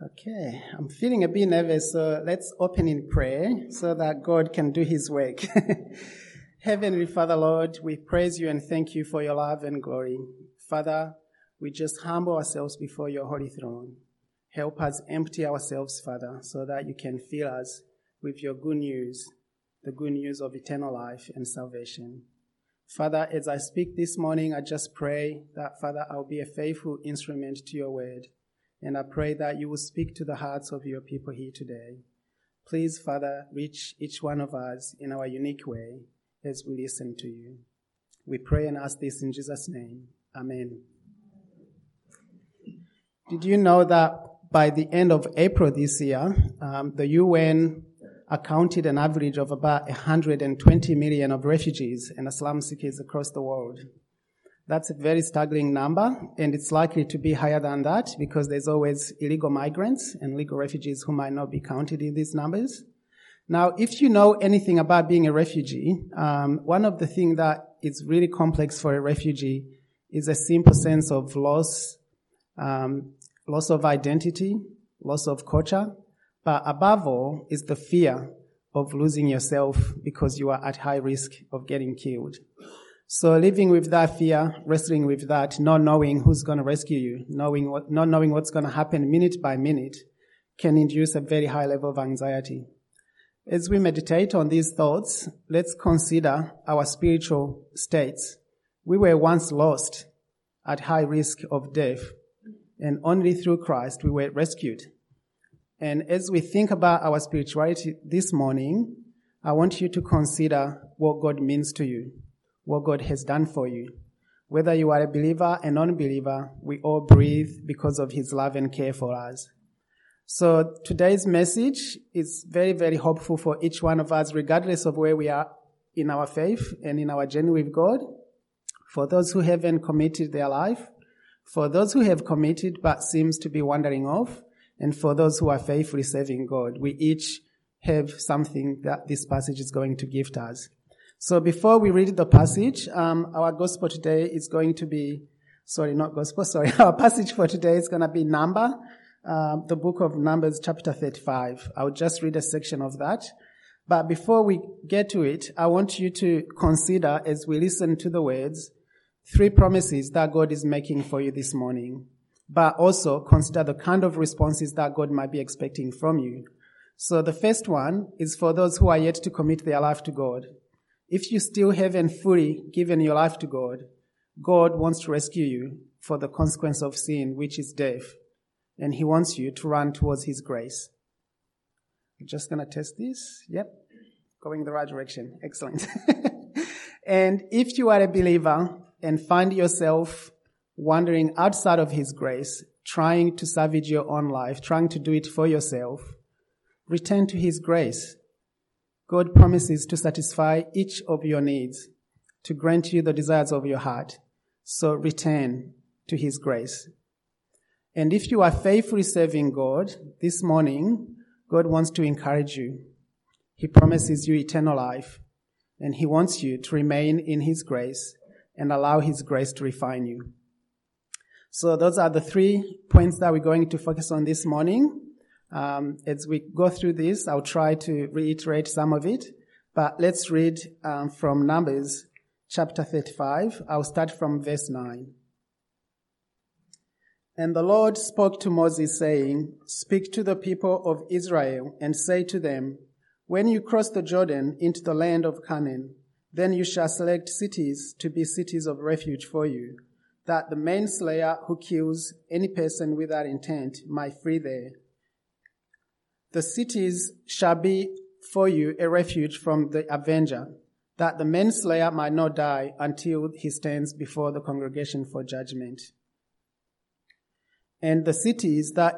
Okay, I'm feeling a bit nervous, so let's open in prayer so that God can do his work. Heavenly Father, Lord, we praise you and thank you for your love and glory. Father, we just humble ourselves before your holy throne. Help us empty ourselves, Father, so that you can fill us with your good news, the good news of eternal life and salvation. Father, as I speak this morning, I just pray that, Father, I'll be a faithful instrument to your word. And I pray that you will speak to the hearts of your people here today. Please, Father, reach each one of us in our unique way as we listen to you. We pray and ask this in Jesus' name. Amen. Did you know that by the end of April this year, the UN accounted an average of about 120 million of refugees and asylum seekers across the world? That's a very staggering number, and it's likely to be higher than that because there's always illegal migrants and legal refugees who might not be counted in these numbers. Now, if you know anything about being a refugee, one of the things that is really complex for a refugee is a simple sense of loss of identity, loss of culture, but above all is the fear of losing yourself because you are at high risk of getting killed. So living with that fear, wrestling with that, not knowing who's going to rescue you, not knowing what's going to happen minute by minute, can induce a very high level of anxiety. As we meditate on these thoughts, let's consider our spiritual states. We were once lost, at high risk of death, and only through Christ we were rescued. And as we think about our spirituality this morning, I want you to consider what God means to you, what God has done for you. Whether you are a believer, a non-believer, we all breathe because of his love and care for us. So today's message is very, very hopeful for each one of us, regardless of where we are in our faith and in our journey with God. For those who haven't committed their life, for those who have committed but seems to be wandering off, and for those who are faithfully serving God, we each have something that this passage is going to gift us. So before we read the passage, our gospel today is going to be, our passage for today is going to be the book of Numbers chapter 35. I'll just read a section of that. But before we get to it, I want you to consider, as we listen to the words, 3 promises that God is making for you this morning. But also consider the kind of responses that God might be expecting from you. So the first one is for those who are yet to commit their life to God. If you still haven't fully given your life to God, God wants to rescue you for the consequence of sin, which is death. And he wants you to run towards his grace. I'm just going to test this. Yep. Going in the right direction. Excellent. And if you are a believer and find yourself wandering outside of his grace, trying to salvage your own life, trying to do it for yourself, return to his grace. God promises to satisfy each of your needs, to grant you the desires of your heart. So return to his grace. And if you are faithfully serving God this morning, God wants to encourage you. He promises you eternal life, and he wants you to remain in his grace and allow his grace to refine you. So those are the 3 points that we're going to focus on this morning. As we go through this, I'll try to reiterate some of it, but let's read from Numbers chapter 35. I'll start from verse 9. And the Lord spoke to Moses, saying, "Speak to the people of Israel and say to them, when you cross the Jordan into the land of Canaan, then you shall select cities to be cities of refuge for you, that the manslayer who kills any person without intent might flee there. The cities shall be for you a refuge from the avenger, that the manslayer might not die until he stands before the congregation for judgment. And the cities that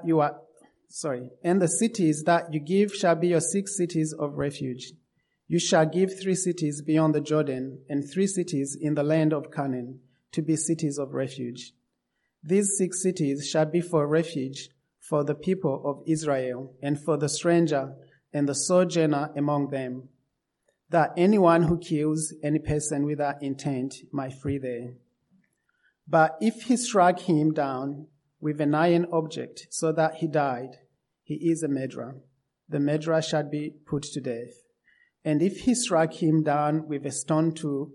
you give shall be your 6 cities of refuge. You shall give 3 cities beyond the Jordan and 3 cities in the land of Canaan to be cities of refuge. These 6 cities shall be for refuge for the people of Israel and for the stranger and the sojourner among them, that anyone who kills any person without intent might flee there. But if he struck him down with an iron object so that he died, he is a murderer. The murderer shall be put to death. And if he struck him down with a stone tool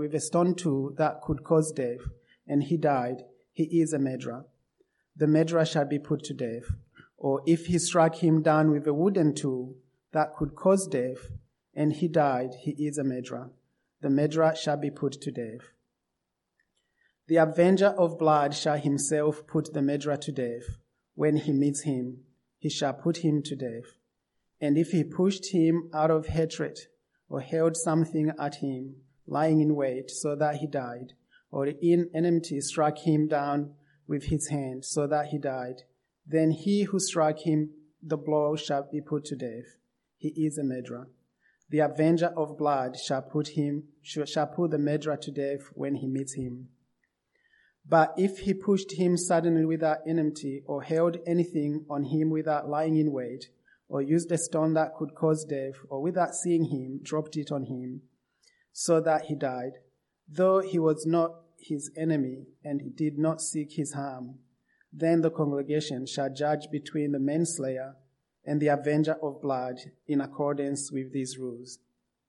that could cause death, and he died, he is a murderer. The murderer shall be put to death. Or if he struck him down with a wooden tool that could cause death, and he died, he is a murderer. The murderer shall be put to death. The avenger of blood shall himself put the murderer to death. When he meets him, he shall put him to death. And if he pushed him out of hatred, or held something at him, lying in wait, so that he died, or in enmity struck him down with his hand, so that he died, then he who struck him the blow shall be put to death. He is a murderer. The avenger of blood shall put the murderer to death when he meets him. But if he pushed him suddenly without enmity, or held anything on him without lying in wait, or used a stone that could cause death, or without seeing him, dropped it on him, so that he died, though he was not his enemy, and he did not seek his harm, then the congregation shall judge between the manslayer and the avenger of blood in accordance with these rules.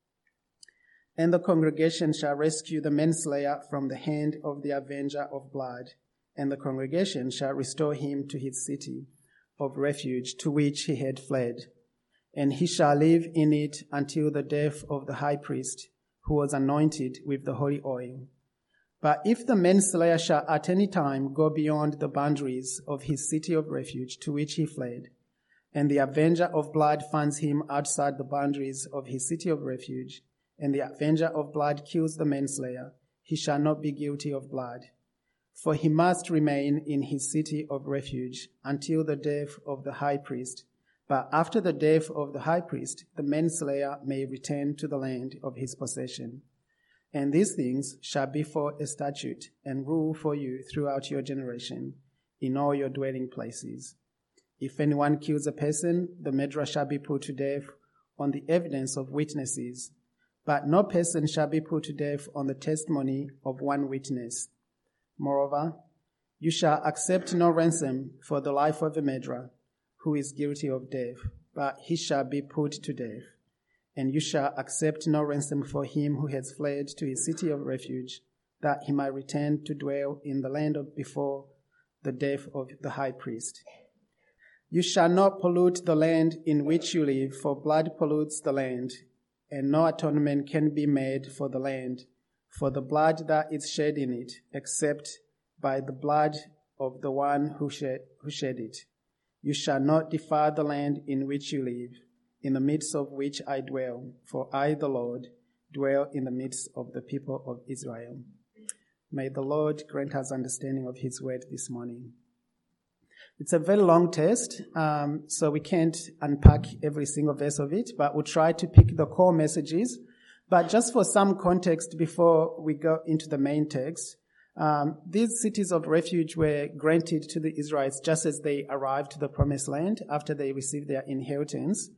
And the congregation shall rescue the manslayer from the hand of the avenger of blood, and the congregation shall restore him to his city of refuge to which he had fled. And he shall live in it until the death of the high priest, who was anointed with the holy oil. But if the manslayer shall at any time go beyond the boundaries of his city of refuge to which he fled, and the avenger of blood finds him outside the boundaries of his city of refuge, and the avenger of blood kills the manslayer, he shall not be guilty of blood. For he must remain in his city of refuge until the death of the high priest. But after the death of the high priest, the manslayer may return to the land of his possession. And these things shall be for a statute and rule for you throughout your generation, in all your dwelling places. If anyone kills a person, the murderer shall be put to death on the evidence of witnesses. But no person shall be put to death on the testimony of one witness. Moreover, you shall accept no ransom for the life of a murderer who is guilty of death, but he shall be put to death. And you shall accept no ransom for him who has fled to his city of refuge, that he might return to dwell in the land before the death of the high priest. You shall not pollute the land in which you live, for blood pollutes the land, and no atonement can be made for the land, for the blood that is shed in it, except by the blood of the one who shed it. You shall not defile the land in which you live, in the midst of which I dwell, for I, the Lord, dwell in the midst of the people of Israel. May the Lord grant us understanding of his word this morning. It's a very long text, so we can't unpack every single verse of it, but we'll try to pick the core messages. But just for some context before we go into the main text, these cities of refuge were granted to the Israelites just as they arrived to the promised land after they received their inheritance.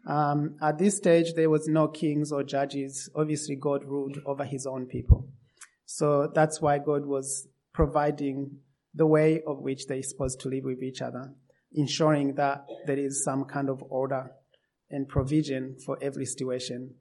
At this stage, there was no kings or judges. Obviously, God ruled over his own people. So that's why God was providing the way of which they're supposed to live with each other, ensuring that there is some kind of order and provision for every situation.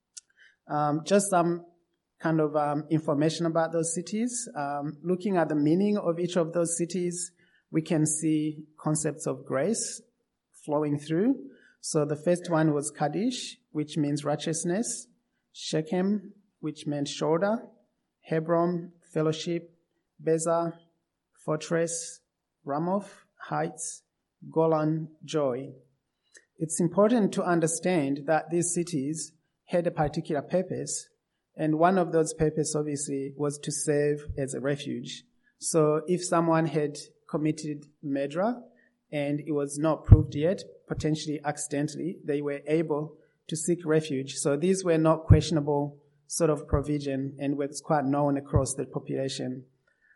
Just some kind of information about those cities. Looking at the meaning of each of those cities, we can see concepts of grace flowing through. So the first one was Kadesh, which means righteousness. Shechem, which meant shoulder. Hebron, fellowship. Bezer, fortress. Ramoth, heights. Golan, joy. It's important to understand that these cities had a particular purpose, and one of those purposes obviously was to serve as a refuge. So if someone had committed murder and it was not proved yet, potentially accidentally, they were able to seek refuge. So these were not questionable sort of provision and was quite known across the population.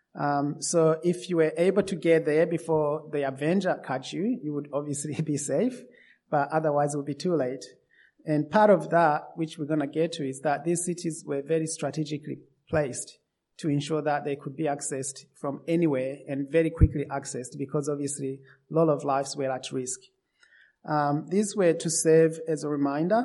So if you were able to get there before the avenger caught you, you would obviously be safe, but otherwise it would be too late. And part of that, which we're going to get to, is that these cities were very strategically placed to ensure that they could be accessed from anywhere and very quickly accessed, because obviously a lot of lives were at risk. These were to serve as a reminder.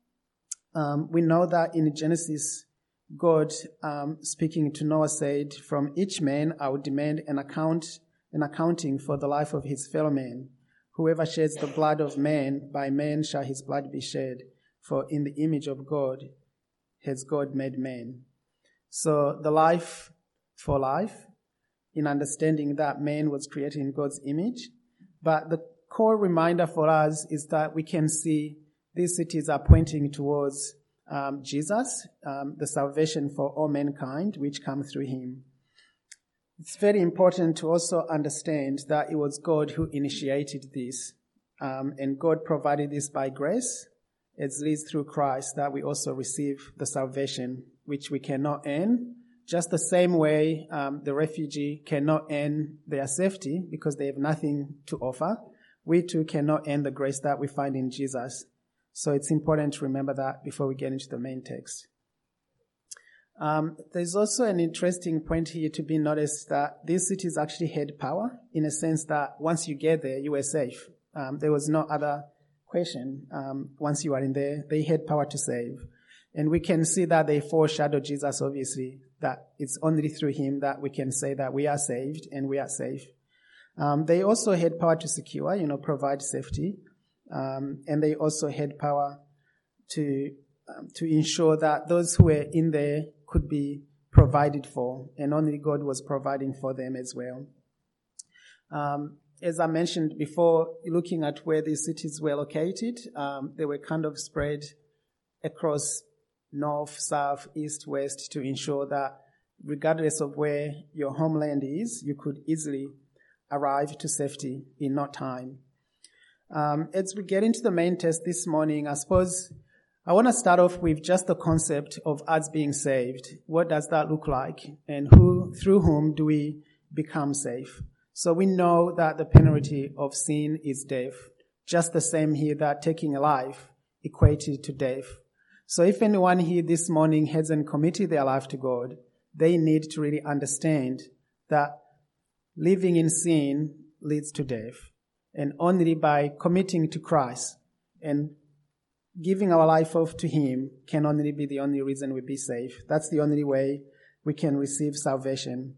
We know that in Genesis, God, speaking to Noah, said, "From each man I will demand an accounting for the life of his fellow man. Whoever sheds the blood of man, by man shall his blood be shed. For in the image of God has God made man." So the life for life, in understanding that man was created in God's image. But the core reminder for us is that we can see these cities are pointing towards Jesus, the salvation for all mankind, which come through him. It's very important to also understand that it was God who initiated this, and God provided this by grace. It is through Christ that we also receive the salvation, which we cannot earn. Just the same way the refugee cannot earn their safety because they have nothing to offer, we too cannot earn the grace that we find in Jesus. So it's important to remember that before we get into the main text. There's also an interesting point here to be noticed, that these cities actually had power, in a sense that once you get there, you were safe. There was no other question. Once you are in there, they had power to save. And we can see that they foreshadow Jesus, obviously, that it's only through him that we can say that we are saved and we are safe. They also had power to secure, provide safety. And they also had power to ensure that those who were in there could be provided for, and only God was providing for them as well. As I mentioned before, looking at where these cities were located, they were kind of spread across north, south, east, west, to ensure that regardless of where your homeland is, you could easily arrive to safety in no time. As we get into the main text this morning, I suppose I want to start off with just the concept of us being saved. What does that look like? And through whom do we become safe? So we know that the penalty of sin is death. Just the same here, that taking a life equated to death. So if anyone here this morning hasn't committed their life to God, they need to really understand that living in sin leads to death. And only by committing to Christ and giving our life off to him can only be the only reason we be safe. That's the only way we can receive salvation.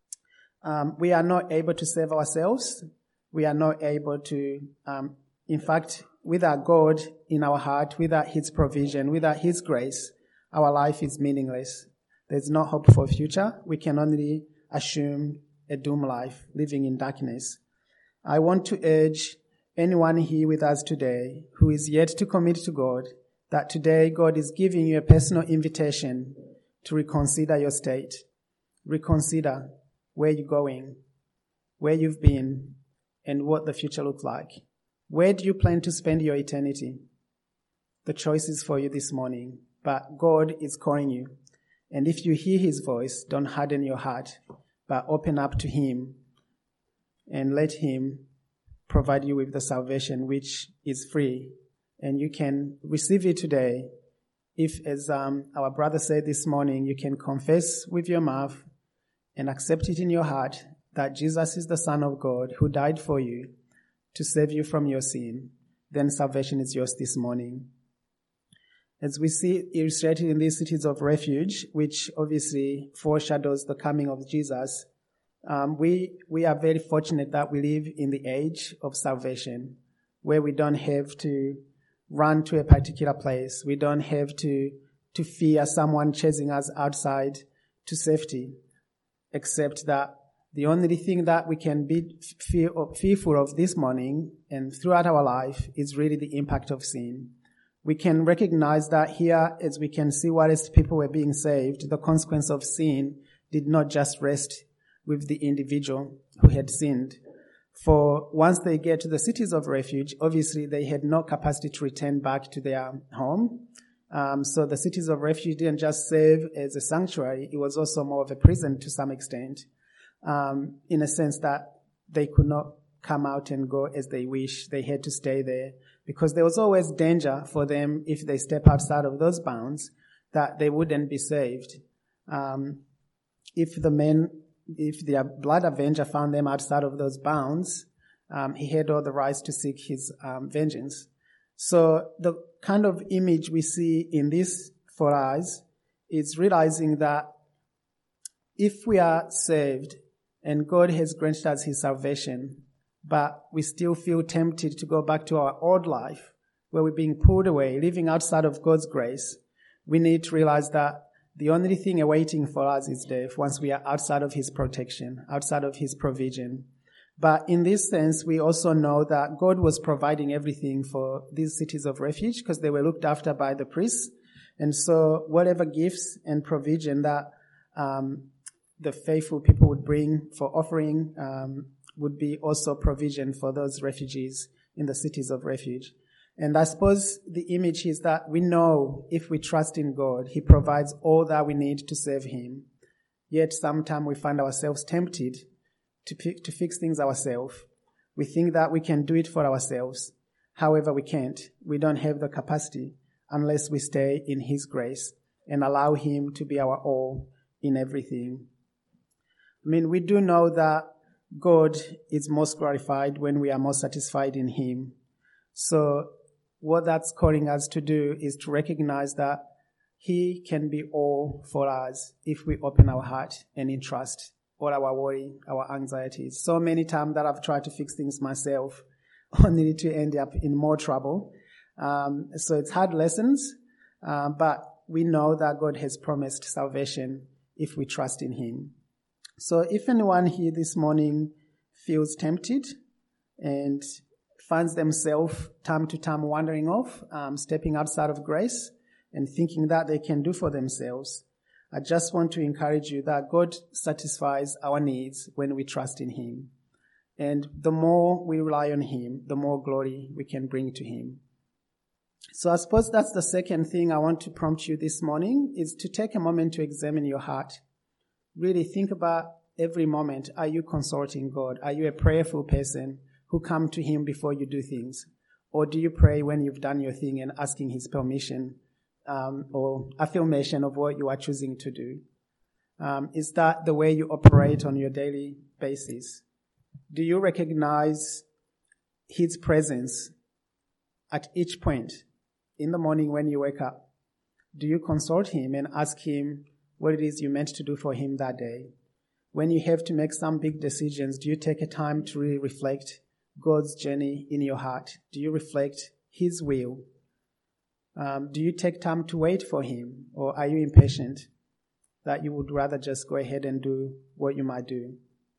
We are not able to save ourselves. We are not able to, in fact, without God in our heart, without his provision, without his grace, our life is meaningless. There's no hope for future. We can only assume a doomed life, living in darkness. I want to urge anyone here with us today who is yet to commit to God, that today God is giving you a personal invitation to reconsider your state. Reconsider where you're going, where you've been, and what the future looks like. Where do you plan to spend your eternity? The choice is for you this morning, but God is calling you. And if you hear his voice, don't harden your heart, but open up to him and let him provide you with the salvation which is free. And you can receive it today if, as our brother said this morning, you can confess with your mouth and accept it in your heart that Jesus is the Son of God who died for you to save you from your sin. Then salvation is yours this morning. As we see illustrated in these cities of refuge, which obviously foreshadows the coming of Jesus, we are very fortunate that we live in the age of salvation, where we don't have to run to a particular place. We don't have to fear someone chasing us outside to safety, except that the only thing that we can be fearful of this morning and throughout our life is really the impact of sin. We can recognize that here, as we can see, whilst people were being saved, the consequence of sin did not just rest with the individual who had sinned. For once they get to the cities of refuge, obviously they had no capacity to return back to their home. So the cities of refuge didn't just serve as a sanctuary, it was also more of a prison to some extent, in a sense that they could not come out and go as they wish. They had to stay there because there was always danger for them if they step outside of those bounds that they wouldn't be saved. If their blood avenger found them outside of those bounds, he had all the rights to seek his vengeance. So the kind of image we see in this for us is realizing that if we are saved and God has granted us his salvation, but we still feel tempted to go back to our old life where we're being pulled away, living outside of God's grace, we need to realize that the only thing awaiting for us is death once we are outside of his protection, outside of his provision. But in this sense, we also know that God was providing everything for these cities of refuge because they were looked after by the priests. And so whatever gifts and provision that the faithful people would bring for offering would be also provision for those refugees in the cities of refuge. And I suppose the image is that we know if we trust in God, he provides all that we need to save him. Yet sometimes we find ourselves tempted to fix things ourselves. We think that we can do it for ourselves. However, we can't. We don't have the capacity unless we stay in his grace and allow him to be our all in everything. I mean, we do know that God is most glorified when we are most satisfied in him. So what that's calling us to do is to recognize that he can be all for us if we open our heart and entrust all our worry, our anxieties. So many times that I've tried to fix things myself, only to end up in more trouble. So it's hard lessons, but we know that God has promised salvation if we trust in him. So if anyone here this morning feels tempted and finds themselves time to time wandering off, stepping outside of grace and thinking that they can do for themselves, I just want to encourage you that God satisfies our needs when we trust in him. And the more we rely on him, the more glory we can bring to him. So I suppose that's the second thing I want to prompt you this morning, is to take a moment to examine your heart. Really think about every moment. Are you consulting God? Are you a prayerful person who come to him before you do things? Or do you pray when you've done your thing and asking his permission or affirmation of what you are choosing to do? Is that the way you operate on your daily basis? Do you recognize his presence at each point? In the morning when you wake up, do you consult him and ask him what it is you meant to do for him that day? When you have to make some big decisions, do you take a time to really reflect God's journey in your heart? Do you reflect his will? Do you take time to wait for him? Or are you impatient that you would rather just go ahead and do what you might do?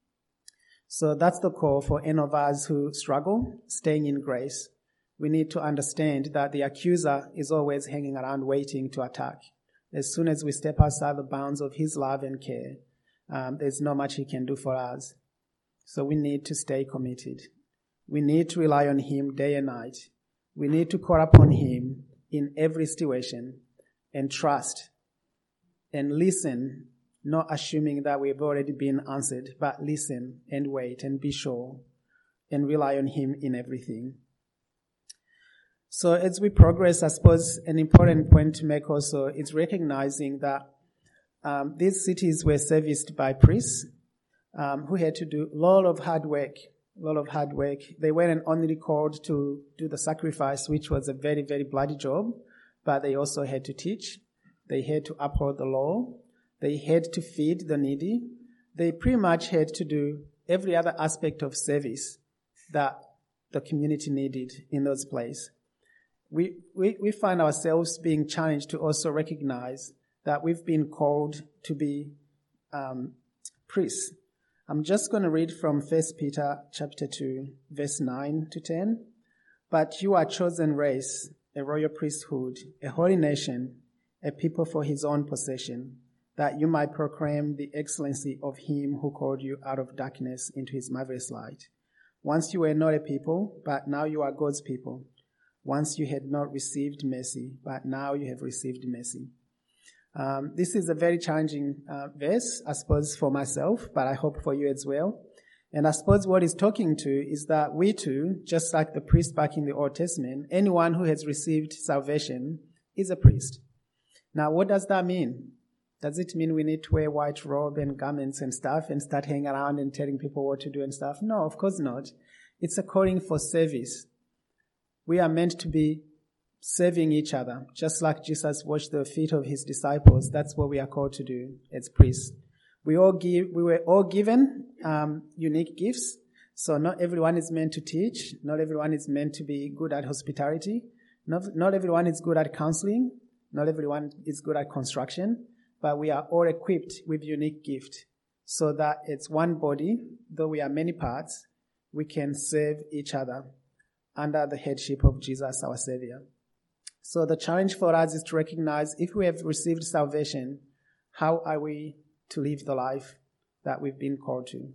So that's the call for any of us who struggle, staying in grace. We need to understand that the accuser is always hanging around waiting to attack. As soon as we step outside the bounds of his love and care, there's not much he can do for us. So we need to stay committed. We need to rely on him day and night. We need to call upon him in every situation and trust and listen, not assuming that we've already been answered, but listen and wait and be sure and rely on him in everything. So as we progress, I suppose an important point to make also is recognizing that these cities were serviced by priests who had to do a lot of hard work. They weren't only called to do the sacrifice, which was a very, very bloody job, but they also had to teach. They had to uphold the law. They had to feed the needy. They pretty much had to do every other aspect of service that the community needed in those places. We find ourselves being challenged to also recognize that we've been called to be priests. I'm just going to read from 1 Peter chapter 2, verse 9 to 10. But you are a chosen race, a royal priesthood, a holy nation, a people for his own possession, that you might proclaim the excellency of him who called you out of darkness into his marvelous light. Once you were not a people, but now you are God's people. Once you had not received mercy, but now you have received mercy. This is a very challenging verse, I suppose, for myself, but I hope for you as well. And I suppose what he's talking to is that we too, just like the priest back in the Old Testament, anyone who has received salvation is a priest. Now, what does that mean? Does it mean we need to wear white robe and garments and stuff and start hanging around and telling people what to do and stuff? No, of course not. It's a calling for service. We are meant to be serving each other, just like Jesus washed the feet of his disciples. That's what we are called to do as priests. We were all given unique gifts. So not everyone is meant to teach. Not everyone is meant to be good at hospitality. Not everyone is good at counseling. Not everyone is good at construction. But we are all equipped with unique gift, so that it's one body. Though we are many parts, we can serve each other under the headship of Jesus, our Savior. So the challenge for us is to recognize, if we have received salvation, how are we to live the life that we've been called to?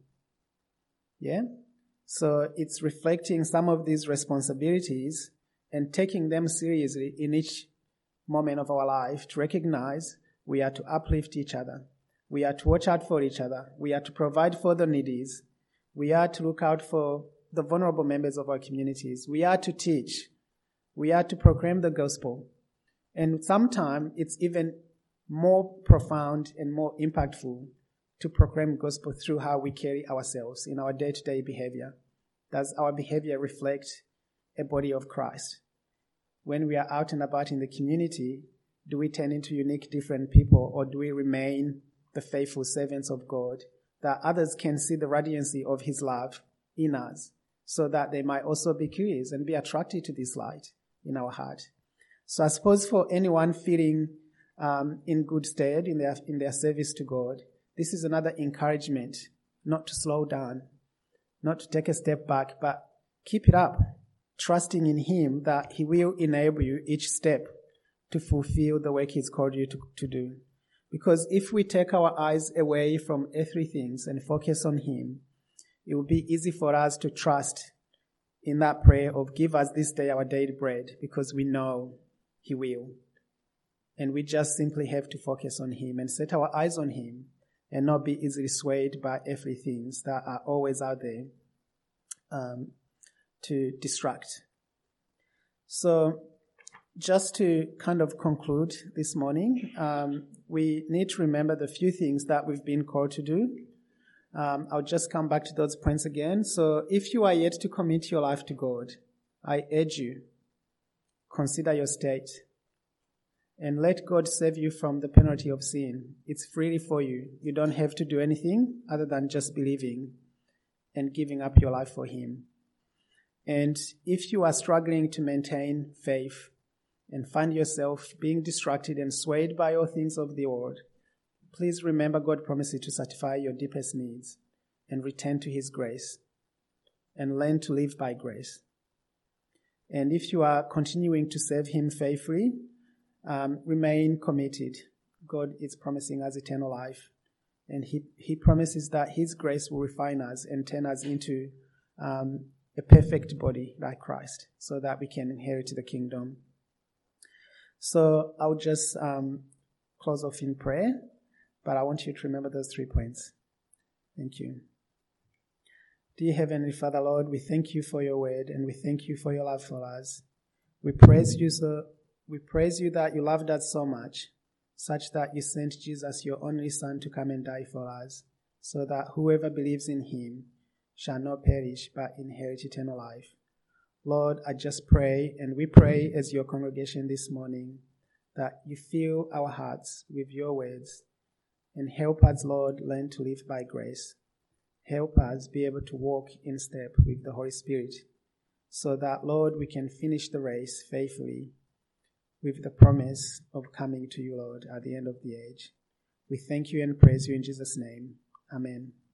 Yeah? So it's reflecting some of these responsibilities and taking them seriously in each moment of our life, to recognize we are to uplift each other. We are to watch out for each other. We are to provide for the needy. We are to look out for the vulnerable members of our communities. We are to teach. We are to proclaim the gospel. And sometimes it's even more profound and more impactful to proclaim gospel through how we carry ourselves in our day-to-day behavior. Does our behavior reflect a body of Christ? When we are out and about in the community, do we turn into unique, different people, or do we remain the faithful servants of God, that others can see the radiancy of his love in us, so that they might also be curious and be attracted to this light in our heart? So I suppose for anyone feeling in good stead in their service to God, this is another encouragement not to slow down, not to take a step back, but keep it up, trusting in him that he will enable you each step to fulfill the work he's called you to do. Because if we take our eyes away from earthly things and focus on him, it will be easy for us to trust in that prayer of give us this day our daily bread, because we know he will. And we just simply have to focus on him and set our eyes on him and not be easily swayed by earthly things that are always out there to distract. So just to kind of conclude this morning, we need to remember the few things that we've been called to do. I'll just come back to those points again. So if you are yet to commit your life to God, I urge you, consider your state and let God save you from the penalty of sin. It's freely for you. You don't have to do anything other than just believing and giving up your life for him. And if you are struggling to maintain faith and find yourself being distracted and swayed by all things of the world, please remember God promises to satisfy your deepest needs and return to his grace and learn to live by grace. And if you are continuing to serve him faithfully, remain committed. God is promising us eternal life. And he promises that his grace will refine us and turn us into a perfect body like Christ, so that we can inherit the kingdom. So I'll just close off in prayer, but I want you to remember those 3 points. Thank you. Dear Heavenly Father, Lord, we thank you for your word, and we thank you for your love for us. We praise you that you loved us so much, such that you sent Jesus, your only Son, to come and die for us, so that whoever believes in him shall not perish but inherit eternal life. Lord, I just pray, and we pray as your congregation this morning, that you fill our hearts with your words and help us, Lord, learn to live by grace. Help us be able to walk in step with the Holy Spirit, so that, Lord, we can finish the race faithfully with the promise of coming to you, Lord, at the end of the age. We thank you and praise you in Jesus' name. Amen.